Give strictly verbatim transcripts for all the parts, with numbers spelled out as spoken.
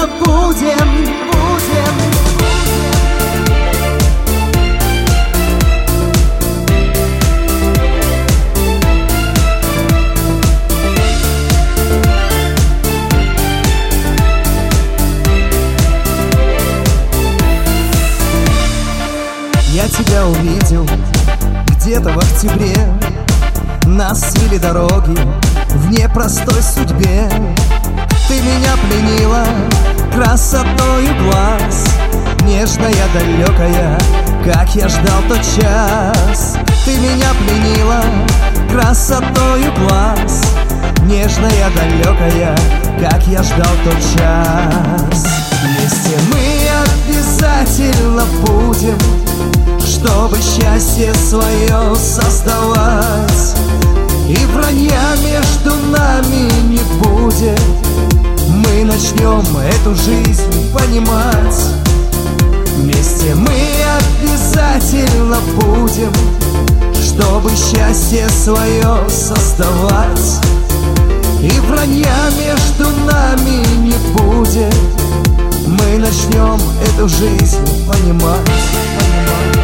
забудем, будем. Я тебя увидел где-то в октябре. Нас свели дороги в непростой судьбе. Ты меня пленила красотою глаз, нежная, далекая, как я ждал тот час. Ты меня пленила красотою глаз, нежная, далекая, как я ждал тот час. Вместе мы обязательно будем, чтобы счастье свое создавать, и вранья между нами не будет. Мы начнем эту жизнь понимать. Вместе мы обязательно будем, чтобы счастье свое создавать, и вранья между нами не будет. Мы начнем эту жизнь понимать, понимать.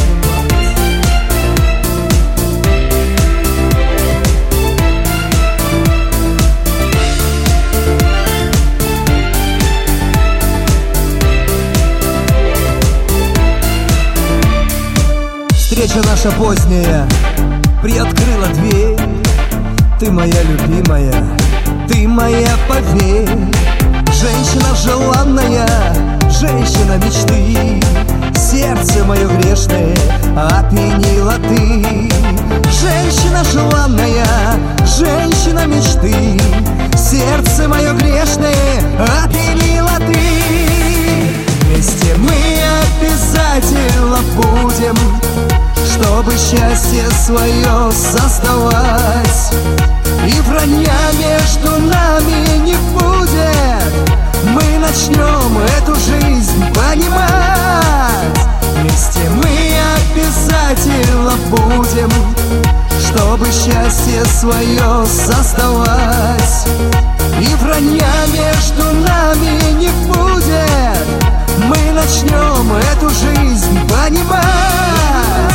Встреча наша поздняя приоткрыла дверь. Ты моя любимая, ты моя, поверь. Женщина желанная, женщина мечты. Сердце мое грешное опьянила ты. Женщина желанная, женщина мечты. Сердце мое грешное опьянила ты. Вместе мы обязательно будем, чтобы счастье свое создавать, и вранья между нами не будет. Мы начнем эту жизнь понимать. Вместе мы обязательно будем, чтобы счастье свое создавать, и вранья между нами не будет. Мы начнем эту жизнь понимать.